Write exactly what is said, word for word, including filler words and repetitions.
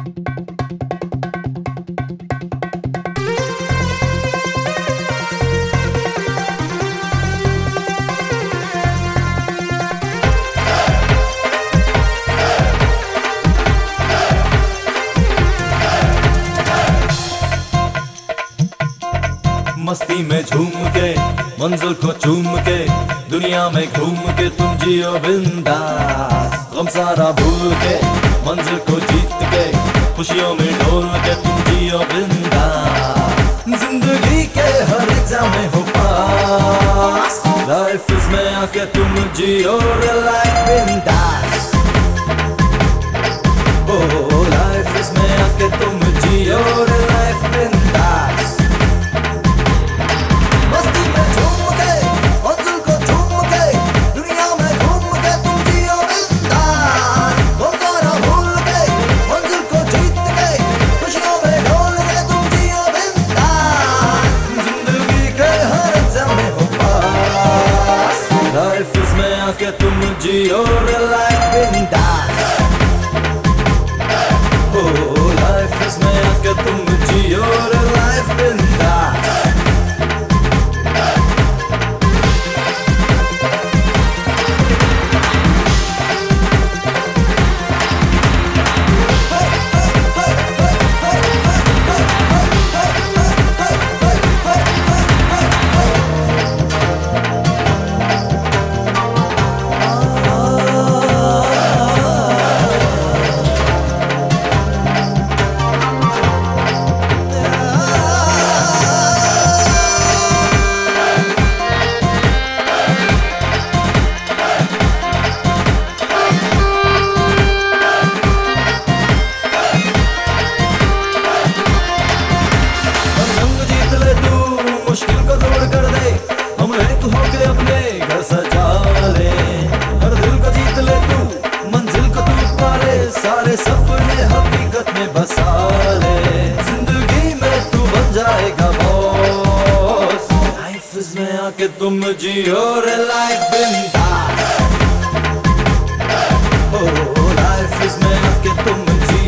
मस्ती में झूम के मंजिल को चूम के दुनिया में घूम के तुम जियो बिंदास। गम सारा भूल के मंजिल को जीत के खुशियों में डोल के तुम जियो बिंदास। जिंदगी के हर एग्जाम में हो पास। लाइफ इसमें आके तुम जियो लाइफ बिंदास। ओ लाइफ इसमें आके तुम जियो लाइफ बिंदास। लाइफ इसमें आके तुम जियो लाइफ बिंदास। ओ लाइफ इसमें आके तुम जियो लाइफ बिंदास। मुश्किल को दूर कर दे, हम एक होके अपने घर सजा ले। हर दिल को जीत ले तू, मंजिल को तू पाले, सारे सपने हकीकत में बसा ले। जिंदगी में तू बन जाएगा बॉस। लाइफ इसमें आके तुम जियो रे लाइफ बिंदास। ओ लाइफ इसमें आके तुम जियो